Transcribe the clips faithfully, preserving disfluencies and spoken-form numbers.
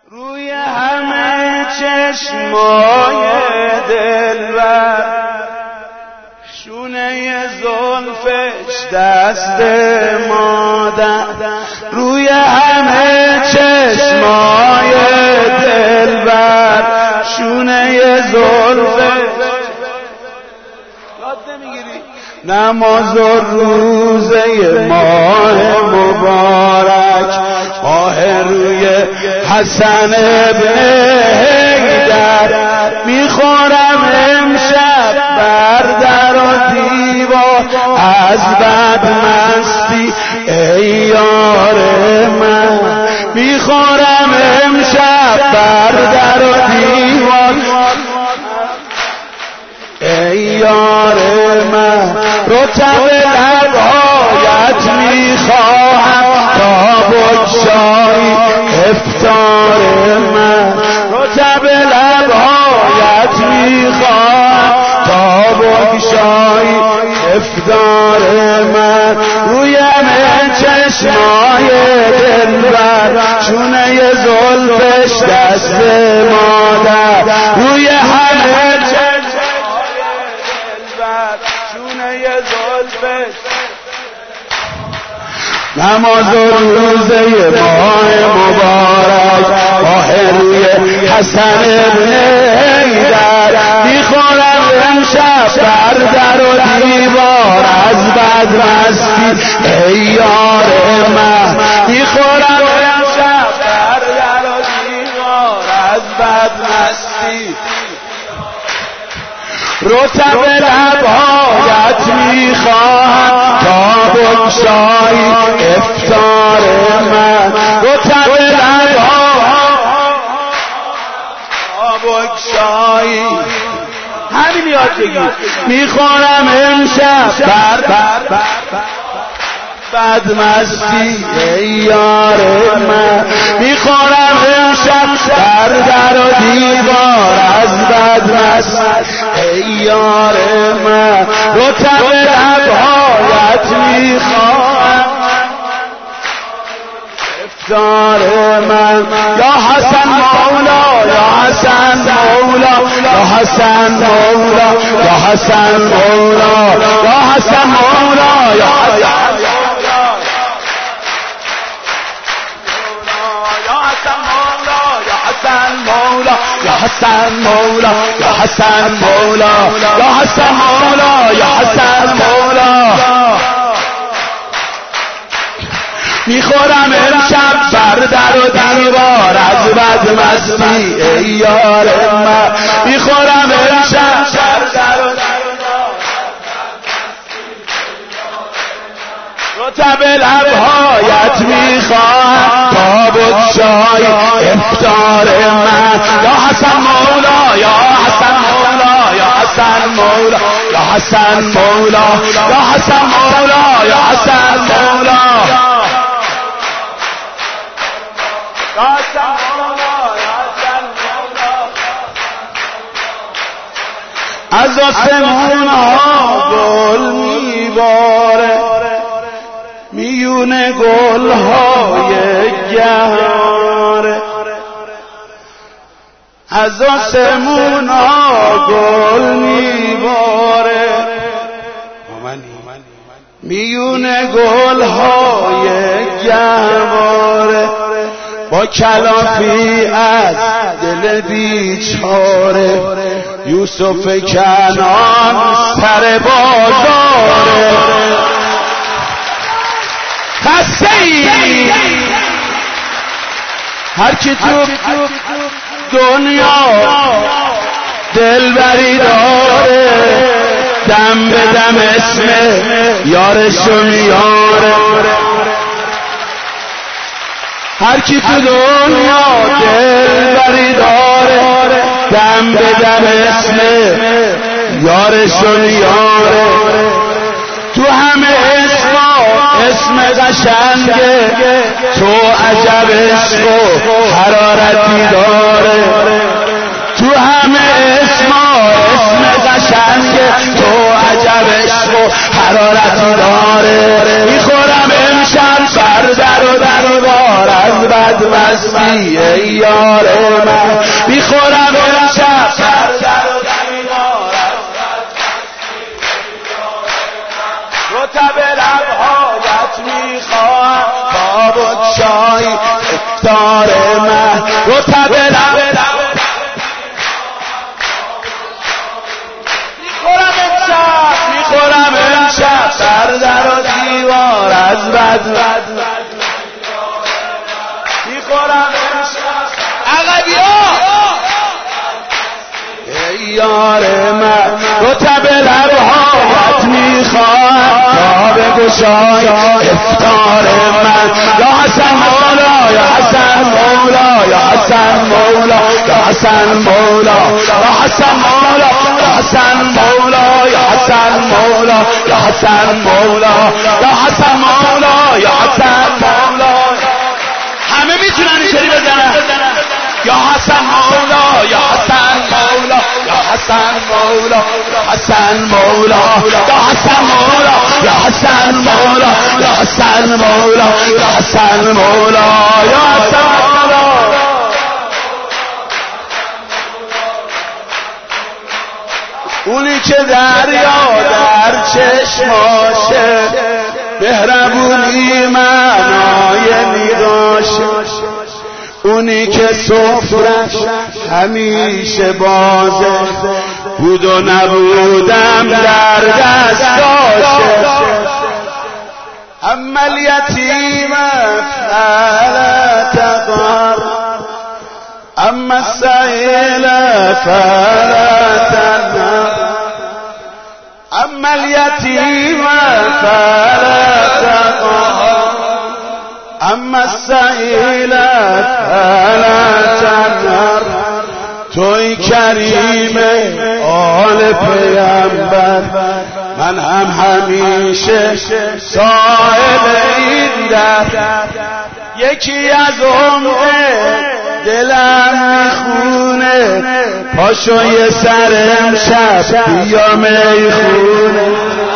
روی همه چشمای دلبر شونه زلفش دست مادر، روی همه چشمای دلبر شونه زلفش نماز و روزه ماه مبارک آه روی حسن ابن حیدر میخورم امشب بر در و دیوار از بد مستی ای یار من، میخورم امشب بر در و دیوار ای یار من، رطب لبهایت میخواهم تا بگشایی افطار من، رطب لبهایت میخواهم تا بگشایی افطار من، روی همه چشمای دلبر شونه زلفش دست مادر، روی همه نماز و روزه ماه مبارک آه روی حسن ابن حیدر میخورم امشب بر در و دیوار از بد مستی ای یار من، میخورم امشب بر در و دیوار از بد مستی، رطب لبهایت میخواهم تا بگشایی افطار من، رطب لبهایت تا بگشایی همین یاد بگید میخورم امشب بر بر بد مستی ای یار من، میخورم امشب بر در و دیوار از بد مستی ای یار من، رطب لبهایت میخواهم افطار من، یا حسن مولا یا حسن مولا یا حسن مولا یا حسن مولا یا حسن مولا یا حسن مولا یا حسن مولا یا حسن مولا یا حسن مولا یا حسن مولا، میخورم امشب بر در و دیوار از بد مستی ای یار من، میخورم امشب بر در و رطب لبهایت میخواهم تا بگشایی افطار من، یا حسن مولا یا حسن مولا یا حسن مولا یا حسن مولا یا حسن مولا یا حسن مولا یا حسن مولا یا حسن مولا، از آسمون ها گل میباره میون گل های گهاره، از آسمون ها گل میباره میون گل های گهواره، با کلافی از دل بیچاره یوسف کنعان سر بازاره، خسته ای هر کی تو دنیا دلبری داره دم به دم اسم یارشو میاره، هر کی تو دنیا دلبری داره دم به دم اسم یارشو میاره، تو همه اسما اسم قشنگه تو عجب عشق و حرارتی داره، تو همه اسما اسم قشنگه تو عجب عشق و حرارتی داره، میخورم امشب بر در و دیوار از بد مستی ای یار رتب لب میخورم امشب میخورم امشب در در و دیوار از بد میخورم امشب عقبیا یار من رتب لبهایت میخواهم تا بگشای افطار من یا حسن مولا یا حسن مولا یا حسن مولا یا حسن مولا یا حسن مولا یا حسن مولا یا حسن مولا یا حسن مولا یا حسن مولا یا حسن مولا. همه میتونن اینطوری بزنن یا حسن مولا یا حسن مولا یا حسن مولا حسن مولا یا حسن مولا یا حسن مولا یا حسن مولا یا حسن مولا یا حسن مولا. اونی که دریا در چشماشه مهربونی معنای نگاشه اونی که سفرش همیشه بازه بود و نبودم در دستاشه اما الیتیم فلا تقهر اما السائل فلا تنهر اما الیتیم فلا تقهر اما السائل فلا تنهر. توی کریم آل پیامبر من هم همیشه سائل این در یکی از عمر دلم میخونه پاشو یه سر امشب بیا میخونه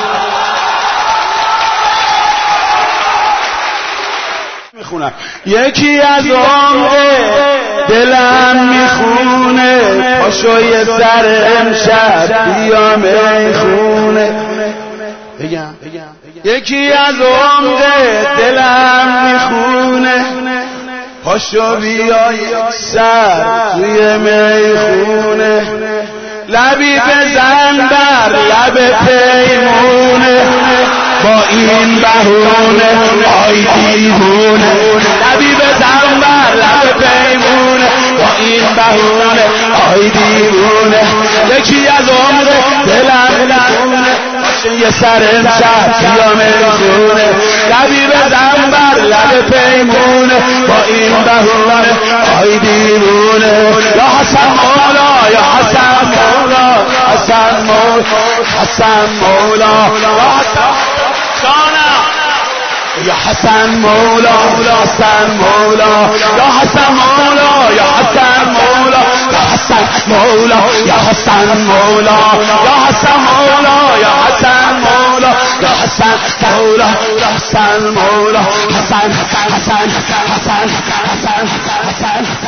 میخونم یکی از عمر دلم میخونه پاشو یه سر امشب بیا میخونه بگم یکی از عمر دلم میخونه پاشو بیا یک سر توی میخونه لبی بزن بر لب پیمونه با این بهونه آی دیوونه لبی بزن بر لب پیمونه با این بهونه آی دیوونه یکی از عمر دلم میخونه یه سر امشب بیا میخونه لبی بزن بر لب پیمونه با این بهونه آی دیوونه یا حسن مولا یا حسن مولا حسن مولا حسن مولا یا حسن مولا حسن مولا یا حسن مولا یا حسن مولا یا حسن مولا یا حسن مولا یا حسن مولا یا حسن مولا یا حسن مولا یا حسن مولا حسن حسن حسن حسن حسن حسن